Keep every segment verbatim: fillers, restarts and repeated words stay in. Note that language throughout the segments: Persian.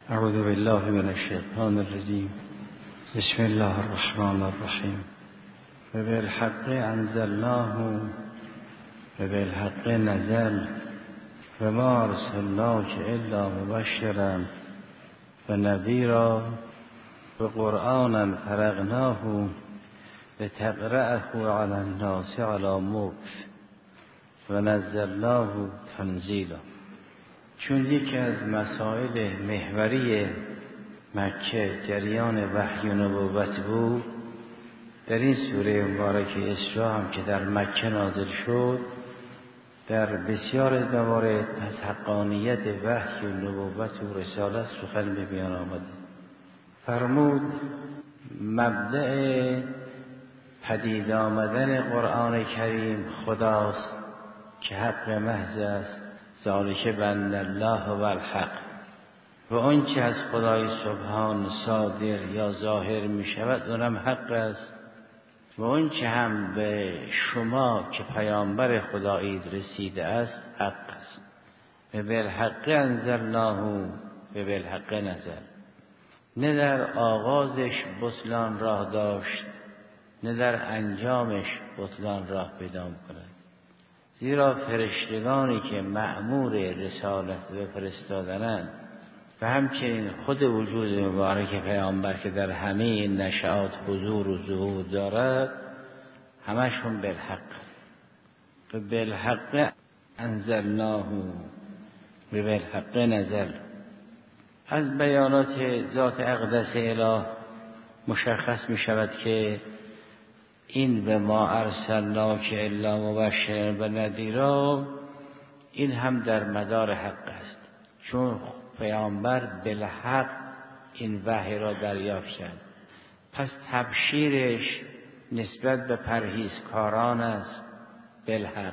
اعوذ بالله من الشیطان الرجیم. بسم الله الرحمن الرحیم. فبالحق انزلناه فبالحق نزل وما ارسلناک الا مبشرا ونذیرا وقرآنا فرقناه لتقرأه علی الناس علی مکث ونزلناه تنزیلا. چون یکی از مسائل محوری مکه جریان وحی و نبوت بود، در این سوره مبارکه اسراء هم که در مکه نازل شد، در بسیار موارد از حقانیت وحی و نبوت و رسالت سخن به میان آمده. فرمود مبدأ پدید آمدن قرآن کریم خداست که حق محض است، ذالک بأن الله و الحق، و آنچه از خدای سبحان صادر یا ظاهر می شود اونم حق است، و آنچه هم به شما که پیامبر خدایید رسیده است حق است. و بالحق انزلناه و بالحق نزل. نه در آغازش بطلان راه داشت، نه در انجامش بطلان راه پیدا کند. زیرا فرشتگانی که مأمور رسالت و فرستادنند و همچنین خود وجود مبارک پیامبر که در همه این نشأات حضور و ظهور دارد، همشون بالحق. و بالحق انزلناه و بالحق نزل. از بیانات ذات اقدس اله مشخص می شود که این به ما ارسلناک الا مبشرا و نذیرا، این هم در مدار حق است، چون پیامبر بالحق این وحی را دریافت کرد. پس تبشیرش نسبت به پرهیزکاران است بالحق،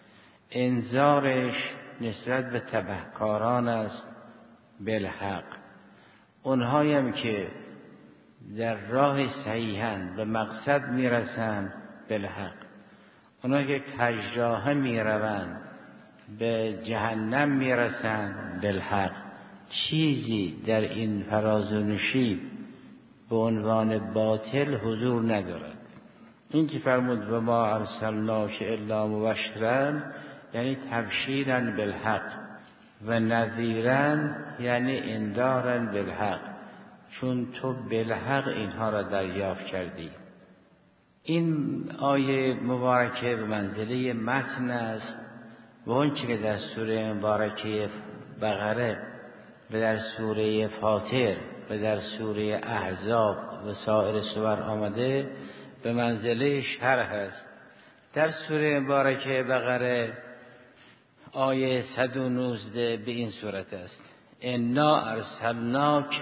انذارش نسبت به تبهکاران است بالحق. اونهایی هم که در راه صحیحن به مقصد میرسند بالحق، اونها که کژراه میروند به جهنم میرسند بالحق. چیزی در این فراز و نشیب به عنوان باطل حضور ندارد. این که فرمود و ما ارسلناک الا مبشرا یعنی تبشیرا بالحق و نذیرا یعنی انذارا بالحق، چون تو بالحق اینها را دریافت کردی. این آیه مبارکه به منزله متن است و آنچه که در سوره مبارکه بقره و در سوره فاطر و در سوره احزاب و سایر سور آمده به منزله شرح است. در سوره مبارکه بقره آیه صد و نوزده به این صورت است: انا ارسلناک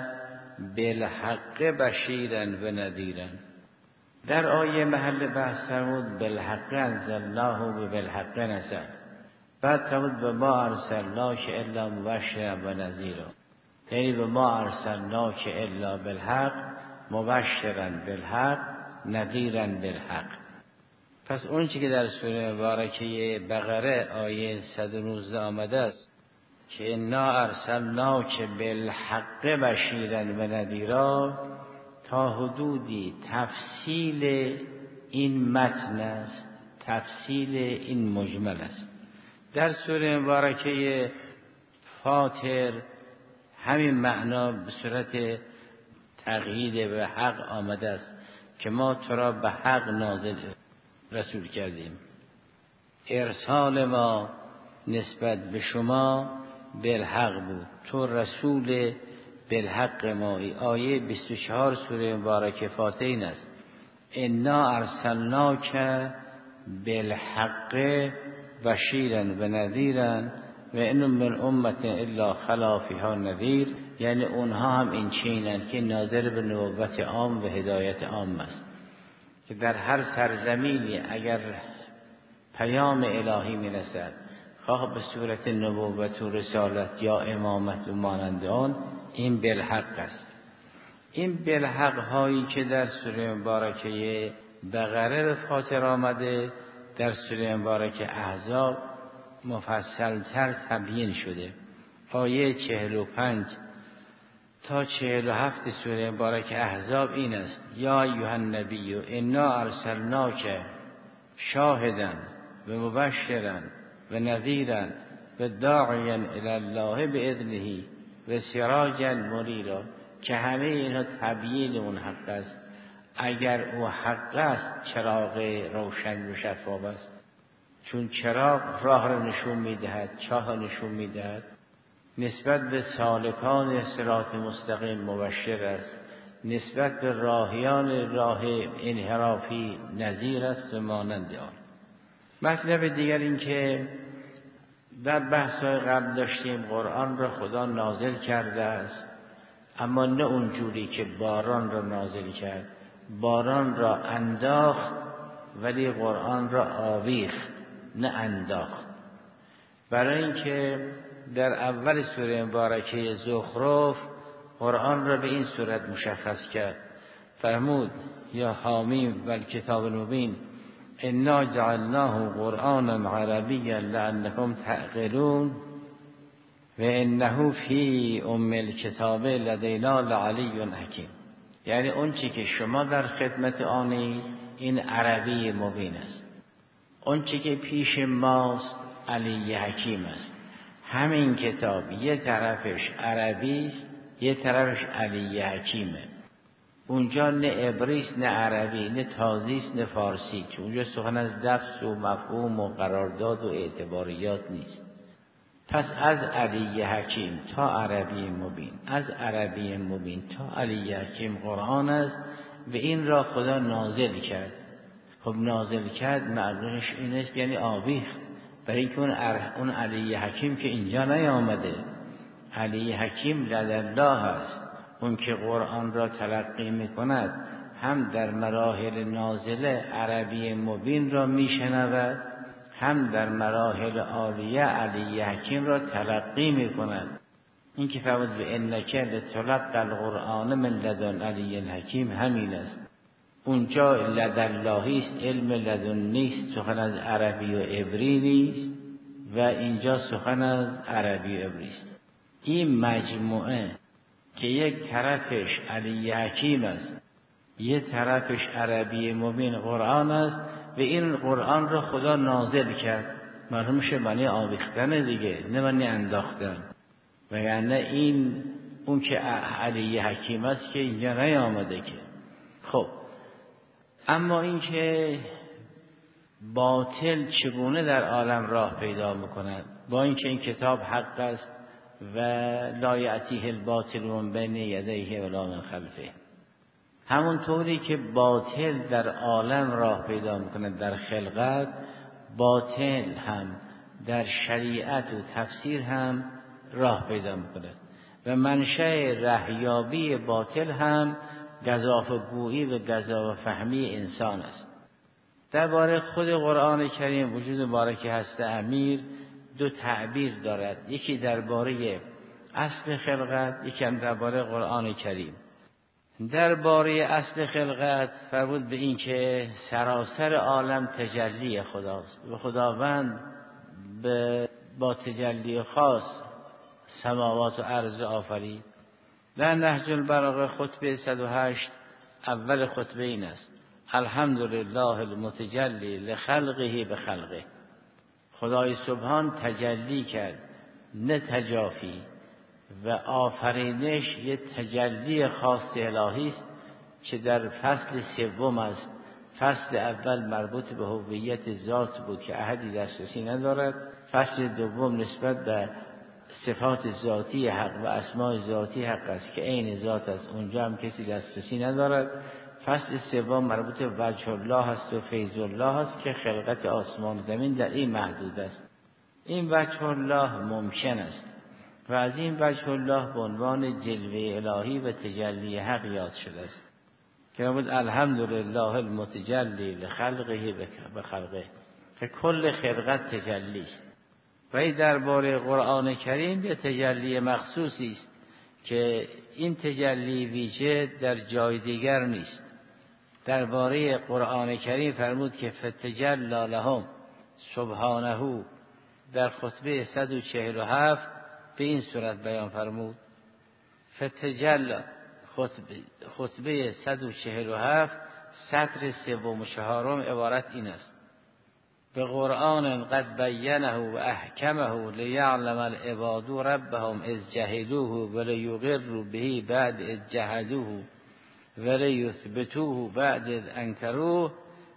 بالحق بشیرا و نذیرا. در آیه محل بحث فرمود بالحق انزلناه و بالحق نزل. بعد فرمود و ما ارسلناک الا مبشرا و نذیرا، یعنی و ما ارسلناک الا بالحق مبشرا بالحق نذیرا بالحق. پس اون چی که در سوره مبارکه بقره آیه صد و نوزده آمده است که انا ارسلناک بالحق بشیرا و نذیرا، تا حدودی تفصیل این متن است، تفصیل این مجمل است. در سوره مبارکه فاطر همین معنا به صورت تقیید به حق آمده است که ما تو را به حق نازل رسول کردیم. ارسال ما نسبت به شما بالحق بود، تو رسول بالحق مایی. آیه بیست و چهار سوره مبارکه فاطر این است: انا ارسلناک بالحق بشیرا و نذیرا و ان من امت الا خلا فیها نذیر، یعنی اونها هم این چینند که ناظر به نبوت عام و هدایت عام است، که در هر سرزمینی اگر پیام الهی میرسد، خواه به صورت نبوت و رسالت یا امامت و مانند آن، این بالحق است. این بالحق هایی که در سوره مبارکه بقره به فاطر آمده، در سوره مبارکه احزاب مفصل تر تبیین شده. آیه چهل و پنج تا چهل و هفت سوره مبارک احزاب این است: یا ایها النبی انا ارسلناک شاهدا و مبشرا و نذیرا و داعیا الی الله باذنه و سراجا منیرا، که همه اینها تبیین اون حق است. اگر او حق است چراغ روشن و شفاف است، چون چراغ راه را نشون میدهد، چاه نشون میدهد. نسبت به سالکان صراط مستقیم مبشر است، نسبت به راهیان راه انحرافی نذیر است و مانند آن. مطلب دیگر این که در بحث‌های قبل داشتیم قرآن را خدا نازل کرده است، اما نه اونجوری که باران را نازل کرد. باران را انداخت ولی قرآن را آویخت، نه انداخت. برای اینکه در اول سوره مبارکه زخرف قرآن را به این صورت مشخص کرد، فرمود یا حامیم و الکتاب المبین انا جعلناه قرآنا عربیا لعلکم تعقلون و انه فی ام الکتاب لدینا لعلی حکیم. یعنی اون چی که شما در خدمت آنی این عربی مبین است، اون چی که پیش ماست علی حکیم است. همین کتاب یه طرفش عربی است، یه طرفش علی حکیمه. اونجا نه عبریست نه عربی، نه تازیست نه فارسی، چون اونجا سخن از لفظ و مفهوم و قرارداد و اعتباریات نیست. پس از علی حکیم تا عربی مبین، از عربی مبین تا علی حکیم قرآن است و این را خدا نازل کرد. خب نازل کرد معنیش این است یعنی آویخت، برای اینکه اون, اون علی حکیم که اینجا نیامده. علی حکیم لدالله است، اون که قرآن را تلقی میکند هم در مراحل نازله عربی مبین را میشنود، هم در مراحل عالیه علی حکیم را تلقی میکند. این که فرمود به انک لتلقی القرآن من لدن علی حکیم همین است. اونجا لداللهی است، علم لدن نیست، سخن از عربی و عبری نیست، و اینجا سخن از عربی و عبری است. این مجموعه که یک طرفش علی حکیم است، یک طرفش عربی مبین قرآن است و این قرآن را خدا نازل کرد. معلوم شه معنی آویختن دیگه، نه معنی انداختن. و یعنی این اون که علی حکیم است که اینجا نیامده که. خب اما این که باطل چگونه در عالم راه پیدا میکند، با اینکه این کتاب حق است و لا یأتیه الباطل من بین یدیه ولا من خلفه، همون طوری که باطل در عالم راه پیدا میکند در خلقت، باطل هم در شریعت و تفسیر هم راه پیدا میکند و منشأ رهیابی باطل هم گزافه‌گویی و گزافه‌فهمی انسان است. درباره خود قرآن کریم وجود مبارک هست امیر دو تعبیر دارد، یکی درباره اصل خلقت، یکی هم درباره قرآن کریم. درباره اصل خلقت فرمود به این که سراسر عالم تجلی خداست و خداوند به با تجلی خاص سماوات و ارض آفرید. در نهج البلاغه خطبه صد و هشت اول خطبه این است: الحمدلله المتجلی لخلقه بخلقه. خدای سبحان تجلی کرد، نه تجافی، و آفرینش یه تجلی خاص الهی است که در فصل سوم است. فصل اول مربوط به هویت ذات بود که احدی دسترسی ندارد. فصل دوم نسبت به صفات ذاتی حق و اسماء ذاتی حق است که عین ذات است، اونجا هم کسی دسترسی ندارد. فصل سوم مربوط به وجه الله است و فیض الله است که خلقت آسمان و زمین در این محدود است. این وجه الله ممکن است و از این وجه الله به عنوان جلوه الهی و تجلی حق یاد شده است که بود الحمدلله المتجلی لخلقه بخلقه، که کل خلقت تجلی است. و این درباره قرآن کریم یه تجلی مخصوصی است که این تجلی ویژه در جای دیگر نیست. درباره قرآن کریم فرمود که فتجلی لهم سبحانه در خطبه صد و چهل و هفت به این صورت بیان فرمود: فتجلی خطبه, خطبه صد و چهل و هفت سطر سوم و چهارم عبارت این است: به قرآن قد بینه و احکمه لیعلم العباد ربهم اذ جهلوه ولیقروا به بعد اذ جهلوه ولیثبتوه بعد اذ انکروه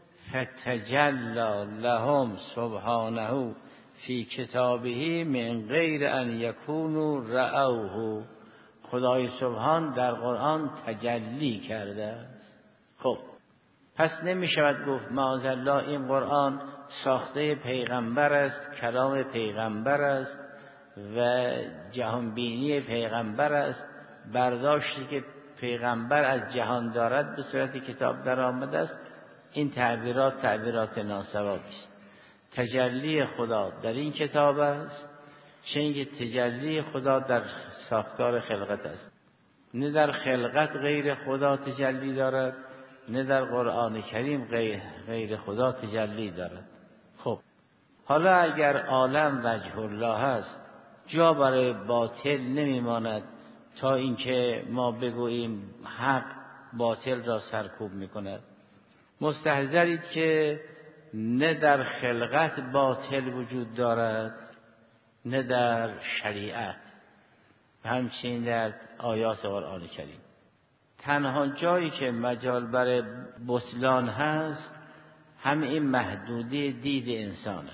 فتجلی لهم سبحانه فی کتابه من غیر ان یکونوا رأوه. خدای سبحان در قرآن تجلی کرده است. خب پس نمی شود گفت معاذالله این قرآن ساخته پیغمبر است، کلام پیغمبر است و جهانبینی پیغمبر است، برداشتی که پیغمبر از جهان دارد به صورت کتاب در آمده است. این تعبیرات تعبیرات ناسوابی است. تجلی خدا در این کتاب است، چه اینکه تجلی خدا در ساختار خلقت است. نه در خلقت غیر خدا تجلی دارد، نه در قرآن کریم غیر, غیر خدا تجلی دارد. خب حالا اگر عالم وجه الله است، جا برای باطل نمیماند تا اینکه ما بگوییم حق باطل را سرکوب میکند. مستحضرید که نه در خلقت باطل وجود دارد، نه در شریعت و همچنین در آیات قرآن کریم. تنها جایی که مجال برای بطلان هست هم این محدودی دید انسانه.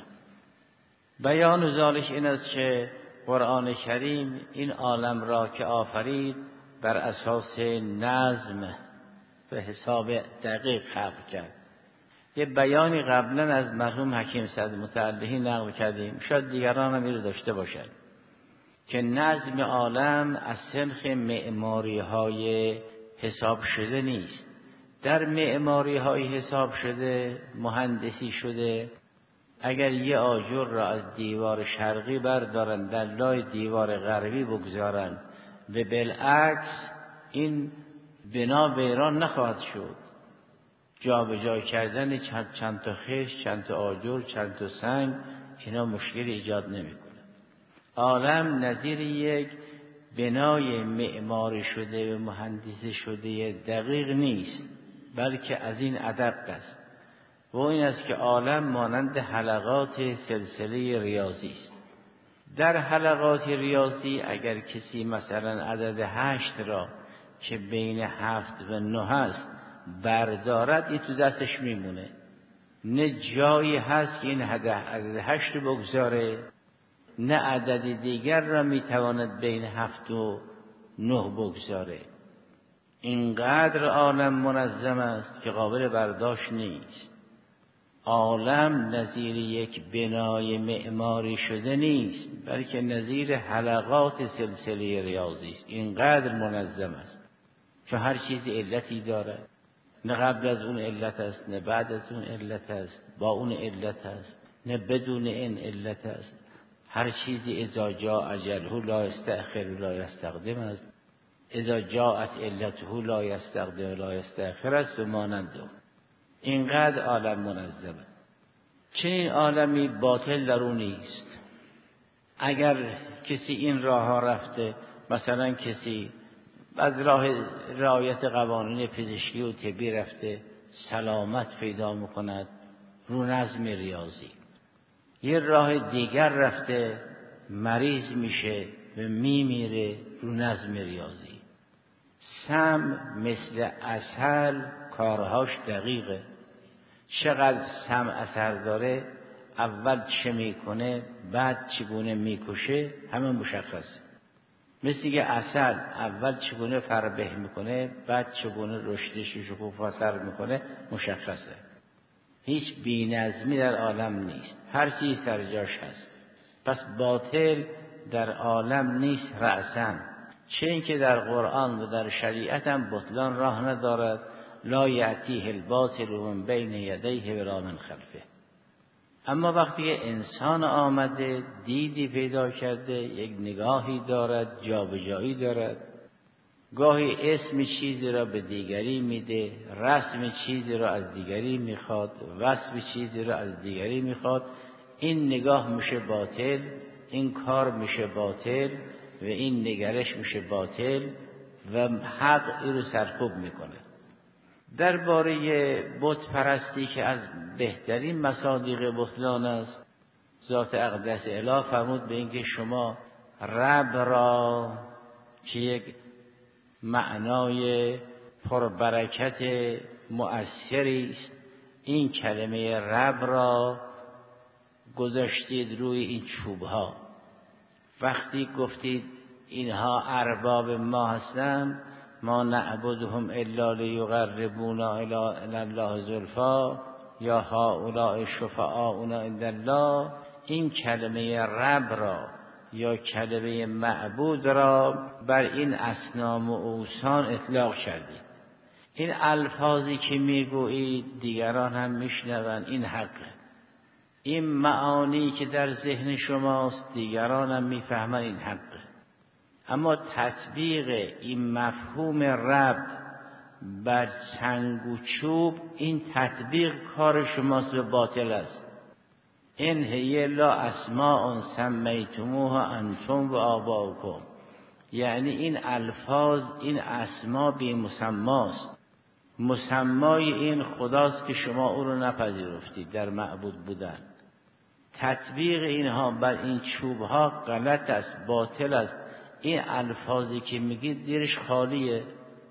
بیان ذالک این است که قرآن کریم این عالم را که آفرید بر اساس نظم به حساب دقیق خلق کرد. یه بیانی قبلا از مرحوم حکیم سعد متعلهی نقل کردیم، شاید دیگران هم این رو داشته باشند، که نظم عالم از سنخ معماری های حساب شده نیست. در معماری های حساب شده، مهندسی شده، اگر یه آجر را از دیوار شرقی بردارن در لای دیوار غربی بگذارن و بالعکس این بنا ویران نخواهد شد. جا به جا کردن چند, چند تا خش، چند تا آجر، چند تا سنگ، اینا مشکلی ایجاد نمی کنه. عالم نظیر یک بنای معماری شده و مهندسی شده دقیق نیست، بلکه از این ادب است. و این است که عالم مانند حلقات سلسله ریاضی است. در حلقات ریاضی اگر کسی مثلا عدد هشت را که بین هفت و نه است بردارد، این تو دستش میمونه. نه جایی هست که این عدد هشت رو بگذاره، نه عدد دیگر را میتواند بین هفت و نه بگذاره. اینقدر عالم منظم است که قابل برداشت نیست. عالم نظیر یک بنای معماری شده نیست، بلکه نظیر حلقات سلسله ریاضی است. اینقدر منظم است چون هر چیز علتی دارد. نه قبل از اون علت است، نه بعد از اون علت است، با اون علت است، نه بدون این علت است. هر چیزی اذا جاء اجله لا یستأخر لا یستقدم است، اذا جاءت علته لا یستقدم لا یستأخر است و مانند اون. اینقدر عالم منظمه. چنین عالمی باطل در اون نیست. اگر کسی این راه ها رفته، مثلا کسی از راه رعایت قوانین پزشکی و طبی رفته، سلامت پیدا میکند رو نظم ریاضی. یه راه دیگر رفته، مریض میشه و میمیره رو نظم ریاضی. سم مثل عسل کارهاش دقیقه. چقدر سم اثر داره، اول چه میکنه بعد چگونه میکشه همه مشخصه. مثل که عسل اول چگونه فربه میکنه بعد چگونه رشدش شکوفاتر میکنه مشخصه. هیچ بی‌نظمی در عالم نیست، هر چیز سر جاش هست. پس باطل در عالم نیست رأساً، چه اینکه در قرآن و در شریعت هم بطلان راه ندارد. لا یأتیه الباطل من بین یدیه ولا من خلفه. اما وقتی انسان آمده دیدی پیدا کرده، یک نگاهی دارد، جابجایی دارد، گاهی اسم چیزی را به دیگری میده، رسم چیزی را از دیگری میخواد، وصف چیزی را از دیگری میخواد، این نگاه میشه باطل، این کار میشه باطل و این نگرش میشه باطل و حق این رو سرکوب میکنه. درباره بت پرستی که از بهترین مصادیق بطلان است، ذات اقدس اله فرمود به اینکه شما رب را که یک معنای پربرکت مؤثری است، این کلمه رب را گذاشتید روی این چوب ها. وقتی گفتید اینها ارباب ما هستند، ما نعبدهم الا لیقربونا الی الله زلفا یا هؤلاء شفعاؤنا عند الله، این کلمه رب را یا کلمه معبود را بر این اصنام و اوثان اطلاق کردید. این الفاظی که میگویید دیگران هم میشنوند، این حقه. این معانی که در ذهن شماست دیگران هم میفهمند، این حقه. اما تطبیق این مفهوم رب بر سنگ و چوب، این تطبیق کار شماست و باطل است. ان هی الا اسماء سمیتموها انتم و آباؤکم، یعنی این الفاظ، این اسما بی مسماست. مسمای این خداست که شما او رو نپذیرفتید در معبود بودن. تطبیق اینها بر این چوبها غلط است، باطل است. این الفاظی که میگید زیرش خالیه.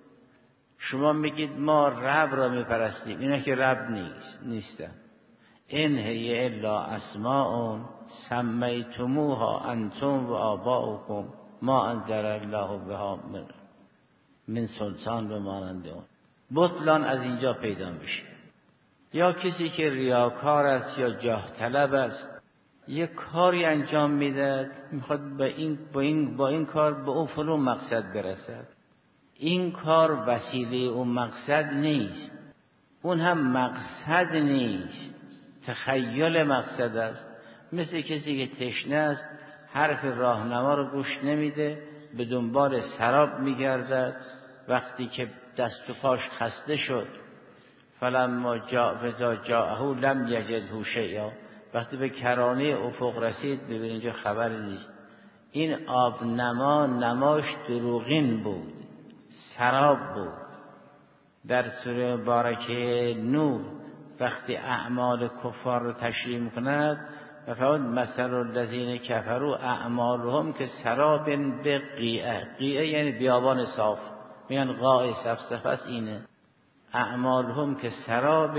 شما میگید ما رب را میپرستیم، اینا که رب نیست نیستن. ان هی الا اسماء سمیتموها انتم و آباؤکم ما انزل الله بها من, من سلطان و مانند اون. بطلان از اینجا پیدا میشه. یا کسی که ریاکار است یا جاه طلب است، یک کاری انجام میده، میخواد با این با این با این کار به اون فلان مقصد برسد. این کار وسیله اون مقصد نیست، اون هم مقصد نیست، تخیل مقصد است. مثل کسی که تشنه است، حرف راهنما رو گوش نمیده، به دنبال سراب میگردد. وقتی که دست و پاش خسته شد، فلما جاء فذا جاءه لم یجده شیئا، وقتی به کرانه افق رسید ببین اینجا خبری نیست. این آب نما نماش دروغین بود، سراب بود. در سوره مبارکه نور وقتی اعمال کفار رو تشریح میکند و فرمود مثل الذین کفروا اعمالهم که سراب بقیعه، قیعه یعنی بیابان صاف، میگن قاع صفصف است. اینه اعمالهم که سراب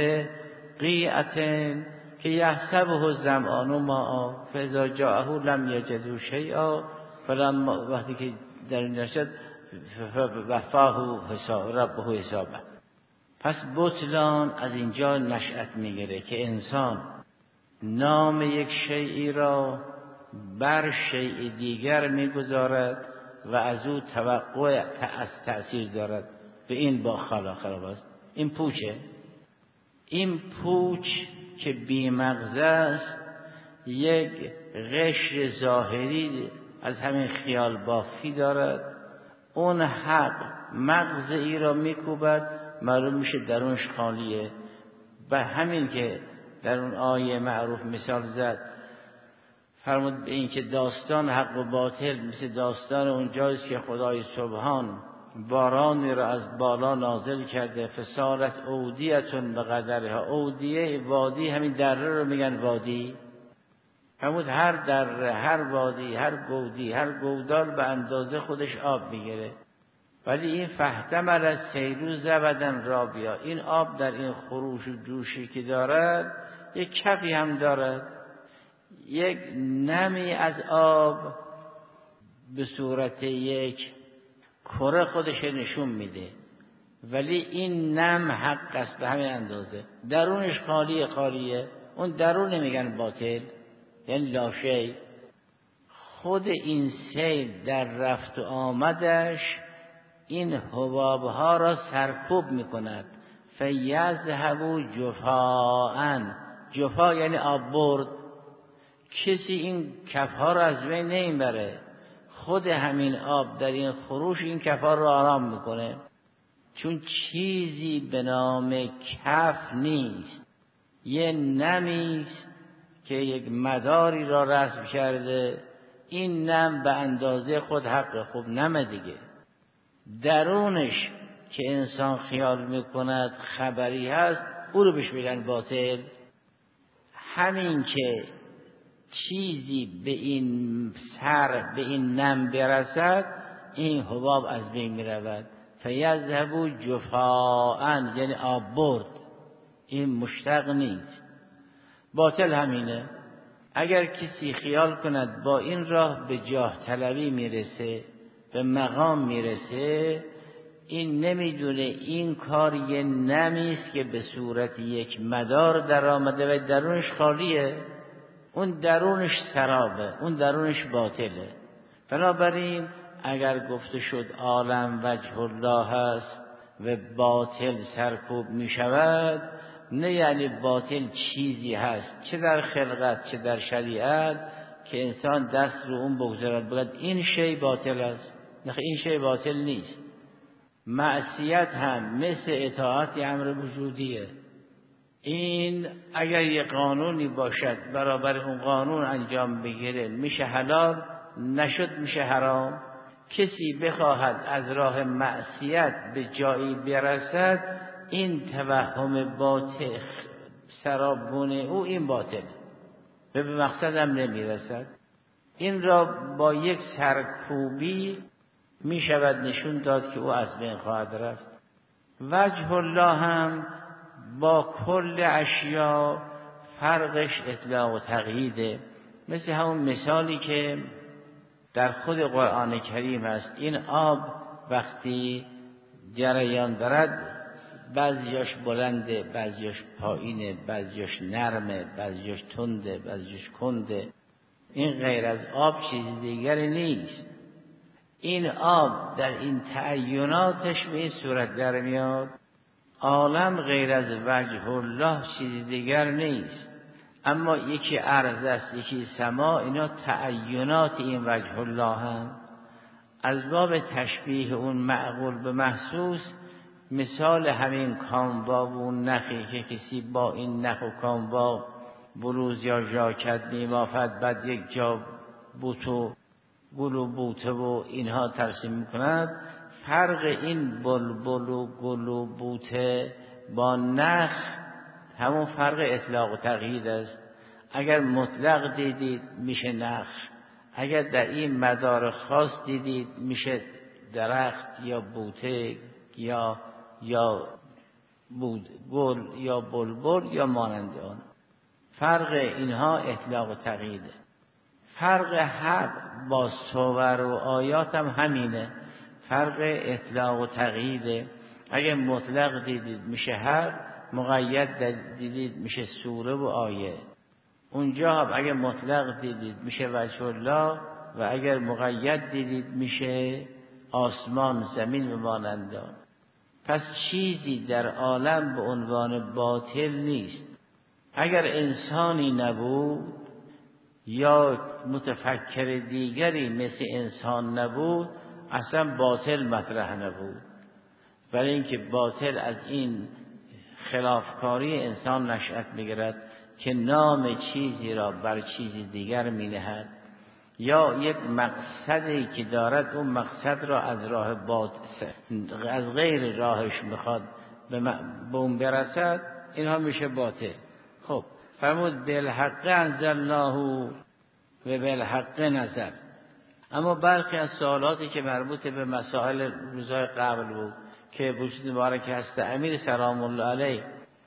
بقیعه که یحسبه الظمآن ماء فاذا جاءه لم یجده شیئا فلما، وقتی که در این نشد وفاه حساب ربه حسابه. پس بطلان از اینجا نشأت میگیره که انسان نام یک شیئی را بر شیء دیگر میگذارد و از او توقع تأثیر دارد. به این با خلا خراب است. این پوچه، این پوچ که بی مغزه است، یک قشر ظاهری از همین خیال بافی دارد. اون حق مغز ای را میکوبد، معلوم میشه درونش خالیه. و همین که در اون آیه معروف مثال زد، فرمود به این که داستان حق و باطل مثل داستان اونجایست که خدای سبحان بارانی را از بالا نازل کرده، فسالت اودیتون به قدرها. اودیه وادی، همین دره رو میگن وادی. فرمود هر دره، هر وادی، هر گودی، هر گودال به اندازه خودش آب میگیره. ولی این فاحتمل السیل زبدا رابیا، این آب در این خروش و جوشی که دارد یک کفی هم دارد. یک نمی از آب به صورت یک کره خودش نشون میده، ولی این نم حق است به همین اندازه. درونش خالی خالیه. اون درون نمیگن باطل، یعنی لاشی. خود این سیل در رفت و آمدش این حبابها را سرکوب میکند. فیذهبوا جفاء، جفا یعنی آب برد. کسی این کفها را از بین نمیبره، خود همین آب در این خروش این کفها را آرام میکنه. چون چیزی به نام کف نیست، یه نمیست که یک مداری را رسم کرده. این نم به اندازه خود حق خوب نمه دیگه. درونش که انسان خیال میکند خبری هست او رو بهش میگن باطل. همین که چیزی به این سر به این نم برسد این حباب از بین میرود. فیذهب جفاء یعنی آب برد، این مشتق نیست. باطل همینه. اگر کسی خیال کند با این راه به جاه طلبی میرسه، به مقام میرسه، این نمیدونه این کار یه نمیست که به صورت یک مدار در آمده و درونش خالیه، اون درونش سرابه، اون درونش باطله. بنابراین اگر گفته شد عالم وجه الله است و باطل سرکوب می شود، نه یعنی باطل چیزی هست چه در خلقت چه در شریعت که انسان دست رو اون بگذارد بگد این شی باطل است. نه، این شی باطل نیست. معصیت هم مثل اطاعت امر وجودیه. این اگر یه قانونی باشد برابر اون قانون انجام بگیره میشه حلال، نشد میشه حرام. کسی بخواهد از راه معصیت به جایی برسد، این توهم باطل سرابونه او این باطل و به مقصد هم نمیرسد. این را با یک سرکوبی می شود نشون داد که او از بین خواهد رفت. وجه الله هم با کل اشیا فرقش اطلاق و تقییده. مثل همون مثالی که در خود قرآن کریم است. این آب وقتی جریان دارد بعضیاش بلنده، بعضیاش پایینه، بعضیاش نرمه، بعضیاش تنده، بعضیاش کنده. این غیر از آب چیز دیگری نیست. این آب در این تعیناتش به این صورت در میاد. عالم غیر از وجه الله چیز دیگر نیست. اما یکی ارض است، یکی سما، اینا تعینات این وجه الله هم. از باب تشبیه اون معقول به محسوس، مثال همین کامباب و اون نخی که کسی با این نخ و کامباب بروز یا ژاکت میبافد، بعد یک جا بوتو گل و بوته و اینها ترسیم میکند. فرق این بلبل و گل و بوته با نخ همون فرق اطلاق و تقیید است. اگر مطلق دیدید میشه نخ، اگر در این مدار خاص دیدید میشه درخت یا بوته یا یا بود گل یا بلبل یا مانند آن. فرق اینها اطلاق و تقییده. فرق حق با صور و آیات هم همینه. فرق اطلاق و تقییده. اگه مطلق دیدید میشه حق، مقید دیدید میشه سوره و آیه. اونجا هم اگه مطلق دیدید میشه وجه الله و اگر مقید دیدید میشه آسمان، زمین و مانند آن. پس چیزی در عالم به عنوان باطل نیست. اگر انسانی نبود یا متفکر دیگری مثل انسان نبود، اصلا باطل مطرح نبود. برای اینکه باطل از این خلافکاری انسان نشأت می‌گیرد که نام چیزی را بر چیزی دیگر می‌نهد یا یک مقصدی که دارد اون مقصد را از راه باطل از غیر راهش می‌خواد به اون برسد، اینها میشه باطل. خب فرمود بالحق انزلناه و بالحق نزل. اما برخی از سوالاتی که مربوط به مسائل روزهای قبل بود که بوجود مبارک هست امیر سلام الله علیه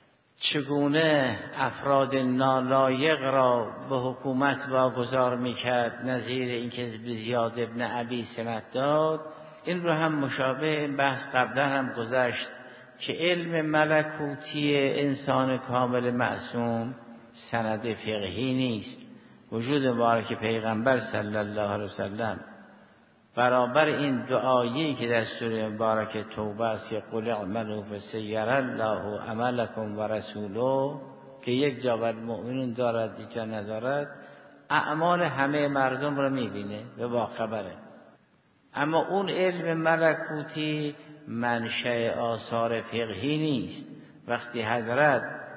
چگونه افراد نالایق را به حکومت واگذار میکرد، نظیر اینکه زیاد ابن ابی سمت داد، این رو هم مشابه این بحث قبلا هم گذشت که علم ملکوتی انسان کامل معصوم سند فقهی نیست. وجود مبارک پیغمبر صلی الله علیه وسلم برابر این دعایی که در سوره مبارک توبه است که قل اعملوا فسیر الله عملکم و رسوله، که یک جا بر مؤمنون دارد یک جا ندارد، اعمال همه مردم را میبینه و با خبره. اما اون علم ملکوتی منشأ آثار فقهی نیست. وقتی حضرت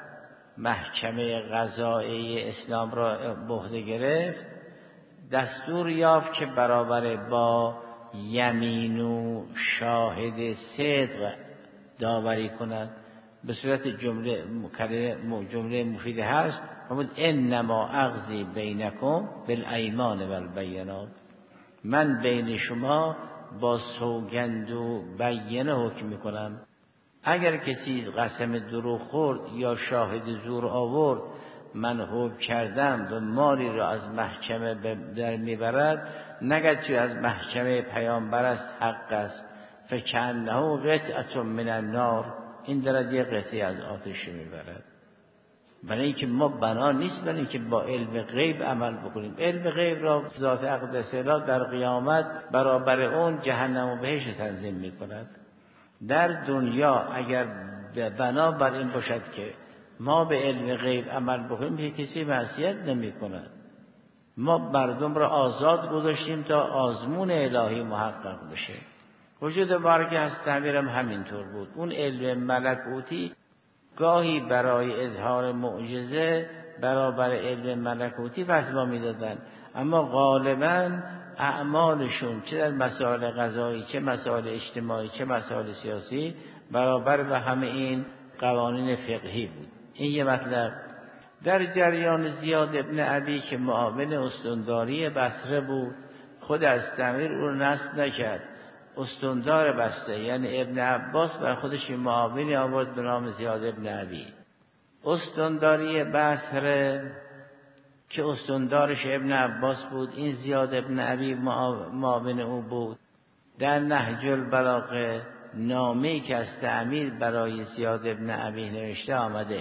محکمه قضایی اسلام را به عهده گرفت، دستور یافت که برابر با یمین و شاهد صدق داوری کند. به صورت جمله کلمه جمله مفید هست، فرمود انما اقضی بینکم بالایمان و البینات، من بین شما با سوگند و بیانه حکم میکنم. اگر کسی قسم دروغ خورد یا شاهد زور آورد، من حکم کردم و مالی را از محکمه در میبرد، نگه چی از محکمه پیامبر است حق است، فکأنه قطعة من النار، این دارد یه قطعه از آتش میبرد. برای اینکه ما بنا نیست برای اینکه با علم غیب عمل بکنیم. علم غیب را ذات اقدس الله در قیامت برابر اون جهنم و بهشت تنظیم میکند. در دنیا اگر بنا بر این باشد که ما به علم غیب عمل بکنیم، که کسی معصیت نمی کند. ما مردم را آزاد گذاشتیم تا آزمون الهی محقق بشه. وجود بارک از تعمیرم همینطور بود. اون علم ملکوتی گاهی برای اظهار معجزه برابر علم ملکوتی فتوا میدادن، اما غالبا اعمالشون چه در مسائل قضایی، چه مسائل اجتماعی، چه مسائل سیاسی برابر به همه این قوانین فقهی بود. این یه مطلب. در جریان زیاد ابن ابی که معاون استانداری بصره بود، خود از تعمیر او رو نصب نکرد، استاندار بصره یعنی ابن عباس بر خودش معاونی آورد به نام زیاد ابن ابی. استانداری بصره که استاندارش ابن عباس بود، این زیاد ابن ابی معاون او بود. در نهج البلاغه نامه‌ای که از تعمیر برای زیاد ابن ابی نوشته آمده،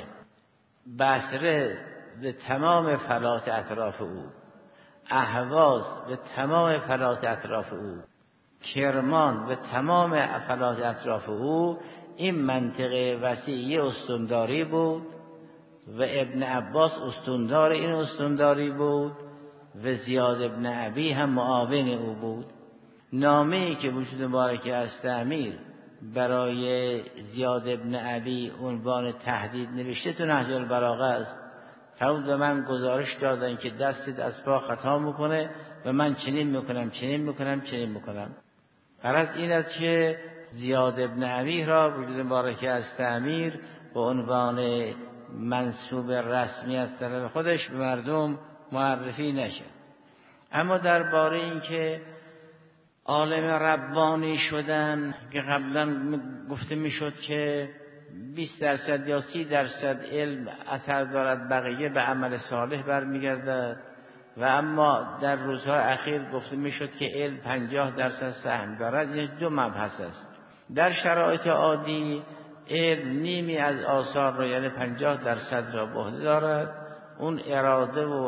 بصره به تمام فلات اطراف او، اهواز به تمام فلات اطراف او، کرمان به تمام فلات اطراف او، این منطقه وسیعی استانداری بود و ابن عباس استاندار این استانداری بود و زیاد ابن ابی هم معاون او بود. نامه‌ای که وجود مبارک از تعمیر برای زیاد ابن ابی عنوان تهدید نوشته تو نهج البلاغه است. فرمود به من گزارش دادن که دستت از پا خطا میکنه و من چنین میکنم چنین میکنم چنین میکنم. غرض این است که زیاد ابن ابی را وجود مبارک از تعمیر به عنوان منسوب رسمی از طرف خودش به مردم معرفی نشد. اما درباره این که عالم ربانی شدن که قبلا گفته میشد که بیست درصد یا سی درصد علم اثر دارد، بقیه به عمل صالح برمیگردد، و اما در روزهای اخیر گفته میشد که علم پنجاه درصد سهم دارد. این دو مبحث است. در شرایط عادی علم نیمی از آثار را یعنی پنجاه درصد را به عهده دارد، اون اراده و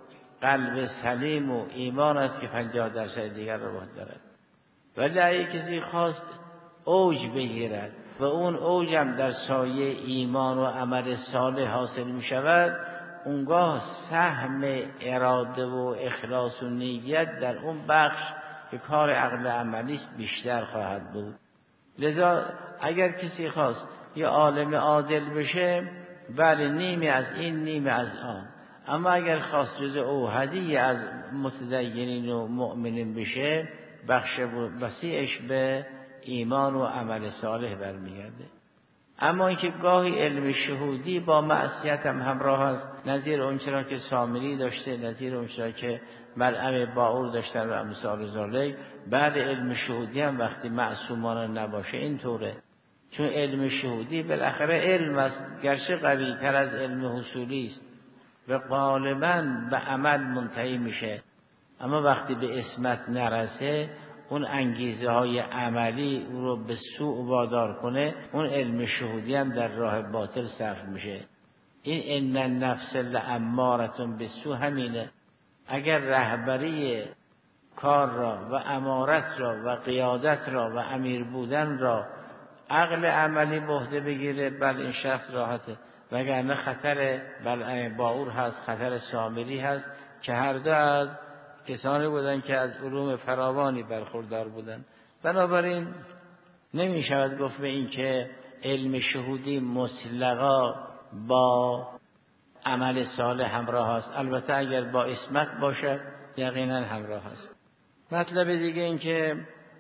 قلب سلیم و ایمان است که پنجاه درصد دیگر را به عهده دارد. ولی اگه کسی خواست اوج بگیرد و اون اوج هم در سایه ایمان و عمل صالح حاصل می شود، اونگاه سهم اراده و اخلاص و نیت در اون بخش که کار عقل عملی است بیشتر خواهد بود. لذا اگر کسی خواست یه عالم عادل بشه، بله نیمی از این نیمی از آن، اما اگر خواست جز اوحدی از متدینین و مؤمنین بشه، بخش وسیعش به ایمان و عمل صالح برمیگرده. اما اینکه گاهی علم شهودی با معصیت هم همراه است، نظیر اون چرا که سامری داشته، نظیر اون چرا که بلعم باعور داشتن و امثال ذالک، بعد علم شهودی هم وقتی معصومان نباشه اینطوره. چون علم شهودی بالاخره علم است، گرچه قوی تر از علم حصولی است و غالباً به عمل منتهی میشه، اما وقتی به عصمت نرسه، اون انگیزه های عملی او رو به سوء وادار کنه، اون علم شهودی هم در راه باطل صرف میشه. این ان النفس لاماره بالسوء همینه. اگر رهبری کار را و امارت را و قیادت را و امیر بودن را عقل عملی به عهده بگیره، بل این شخص راحته، وگرنه خطر بلعم باعور هست، خطر سامری هست که هر دو از کسانی بودن که از علوم فراوانی برخوردار بودن. بنابراین نمی شود گفت به این که علم شهودی مطلقا با عمل صالح همراه است. البته اگر با عصمت باشد یقینا همراه است. مطلب دیگه این که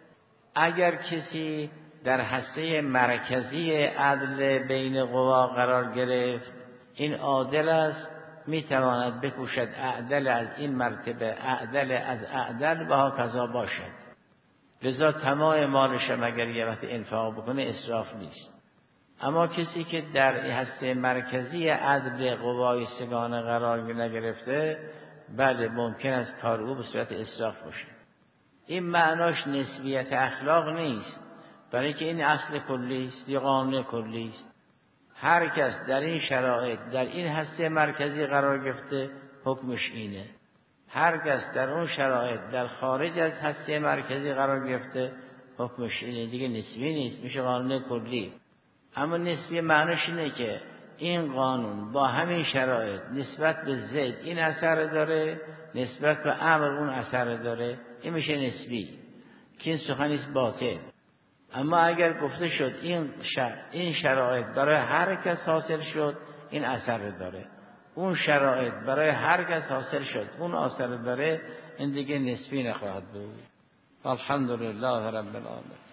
اگر کسی در هسته مرکزی عدل بین قوا قرار گرفت، این عادل است، میتواند بکوشد اعدل از این مرتبه، اعدل از اعدل و هاکذا باشد. لذا تمام مالش هم اگر یه وقت انفاق بکنه اسراف نیست. اما کسی که در هسته مرکزی عدل قوای سگانه قرار نگرفته، بله ممکن است کار او به صورت اسراف باشه. این معناش نسبیت اخلاق نیست، برای اینکه این اصل کلی است یا قانون کلی است. هر کس در این شرایط در این هسته مرکزی قرار گرفته حکمش اینه. هر کس در اون شرایط در خارج از هسته مرکزی قرار گرفته حکمش اینه. دیگه نسبی نیست، میشه قانون کلی. اما نسبی معناش اینه که این قانون با همین شرایط نسبت به زید این اثر داره، نسبت به امر اون اثر داره. این میشه نسبی، که این سخنیست باطل. اما اگر گفته شد این شر... این شرایط برای هر کس حاصل شد، این اثر داره، اون شرایط برای هر کس حاصل شد، اون اثر داره، این دیگه نسبی نخواهد بود. الحمدلله رب العالمین.